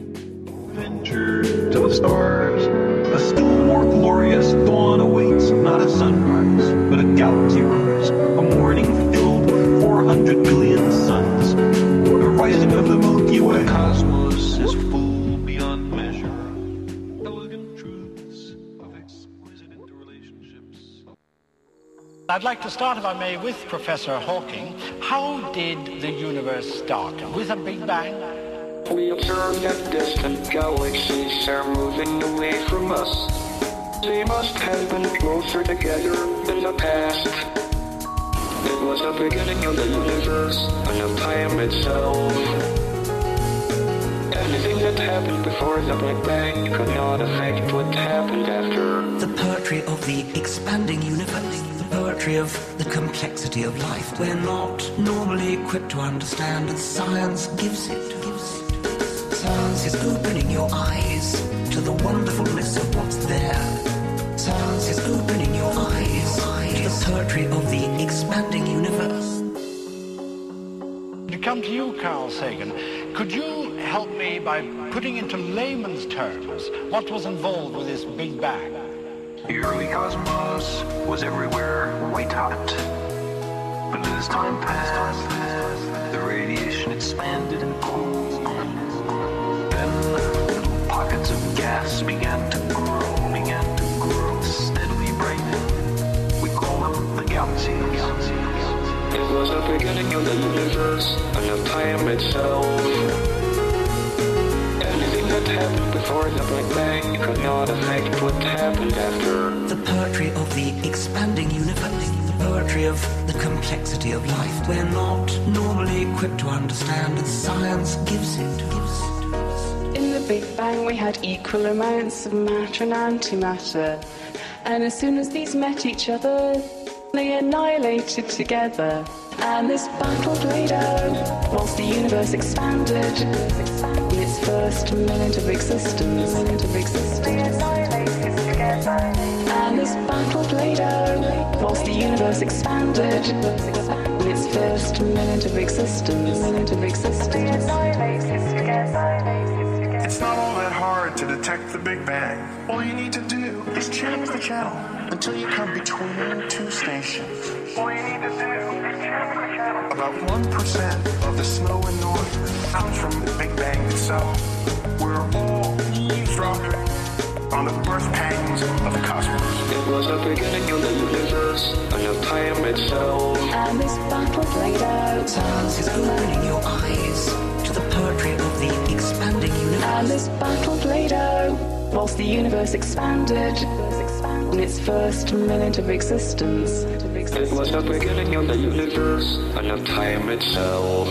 Venture to the stars. A still more glorious dawn awaits, not a sunrise, but a galaxy rise. A morning filled with 400 billion suns. The rising of the Milky Way. The cosmos is full beyond measure. Elegant truths of exquisite interrelationships. I'd like to start, if I may, with Professor Hawking. How did the universe start? With a Big Bang? We observe that distant galaxies are moving away from us. They must have been closer together in the past. It was the beginning of the universe and of time itself. Anything that happened before the Big Bang could not affect what happened after. The poetry of the expanding universe, the poetry of the complexity of life. We're not normally equipped to understand, and science gives it. Science is opening your eyes to the wonderfulness of what's there. Science is opening your eyes to the poetry of the expanding universe. To come to you, Carl Sagan, could you help me by putting into layman's terms what was involved with this Big Bang? The early cosmos was everywhere white hot. But as time passed, the radiation expanded and cooled. Then little pockets of gas began to grow, steadily brightening. We call them the galaxies. It was the beginning of the universe and of time itself. Anything that happened before the Big Bang could not affect what happened after. The poetry of the expanding universe, the poetry of the complexity of life. We're not normally equipped to understand, and science gives it. In the Big Bang we had equal amounts of matter and antimatter, and as soon as these met each other, they annihilated together. And this battle played out whilst the universe expanded in its first minute of existence. And this battle played out whilst the universe expanded in its first minute of existence. It's not all that hard to detect the Big Bang. All you need to do is change the channel. until you come between two stations. About 1% of the snow and noise comes from the Big Bang itself. We're all eavesdropping on the birth pangs of the cosmos. It was the beginning of the universe and of time itself. And this battle played out. Science is opening your eyes to the poetry of the expanding universe. And this battle played out whilst the universe expanded in its first minute of existence. It was the beginning of the universe and of time itself.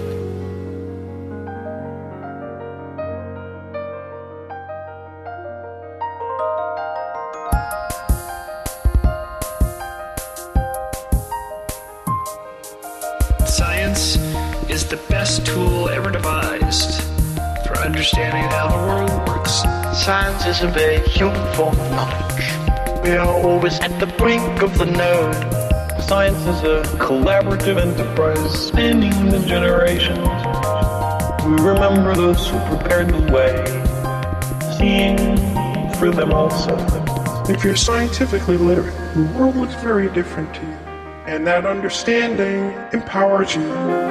Science is the best tool ever devised for understanding how the world works. Science is a very human form of knowledge. We are always at the brink of the node. Science is a collaborative enterprise spanning the generations. We remember those who prepared the way, seeing for them also. If you're scientifically literate, the world looks very different to you, and that understanding empowers you.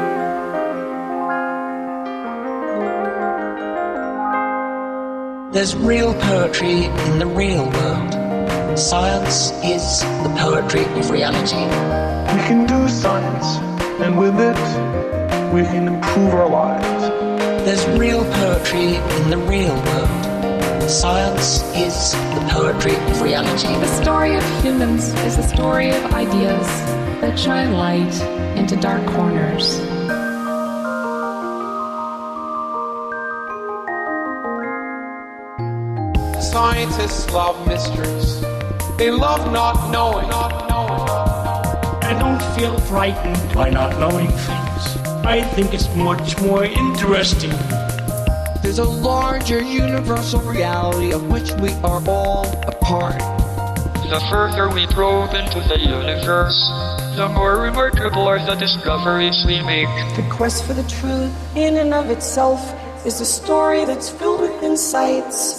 There's real poetry in the real world. Science is the poetry of reality. We can do science, and with it, we can improve our lives. There's real poetry in the real world. Science is the poetry of reality. The story of humans is the story of ideas that shine light into dark corners. Scientists love mysteries. They love not knowing. I don't feel frightened by not knowing things. I think it's much more interesting. There's a larger universal reality of which we are all a part. The further we probe into the universe, the more remarkable are the discoveries we make. The quest for the truth, in and of itself, is a story that's filled with insights.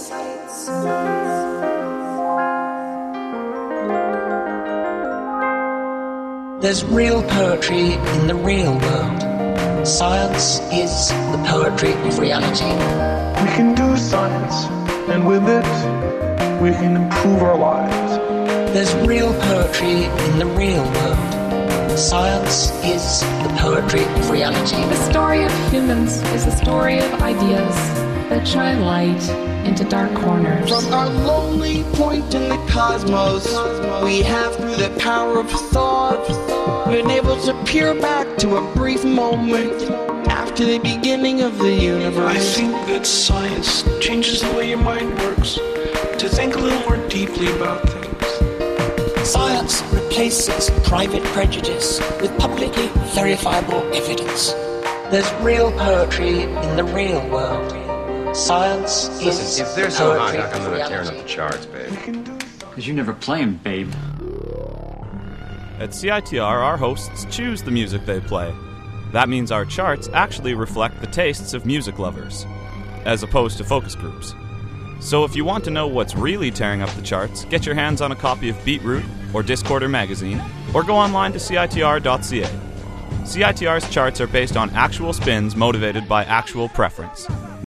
There's real poetry in the real world. Science is the poetry of reality. We can do science, and with it, we can improve our lives. There's real poetry in the real world. Science is the poetry of reality. The story of humans is the story of ideas that shine light into dark corners. From our lonely point in the cosmos, we have, through the power of thought, been able to peer back to a brief moment after the beginning of the universe. I think that science changes the way your mind works, to think a little more deeply about things. Science replaces private prejudice with publicly verifiable evidence. There's real poetry in the real world. Science is if they're so hot, how come they're not tearing up the charts, babe? Because you never play them, babe. At CITR, our hosts choose the music they play. That means our charts actually reflect the tastes of music lovers, as opposed to focus groups. So if you want to know what's really tearing up the charts, get your hands on a copy of Beatroot or Discorder magazine, or go online to CITR.ca. CITR's charts are based on actual spins motivated by actual preference.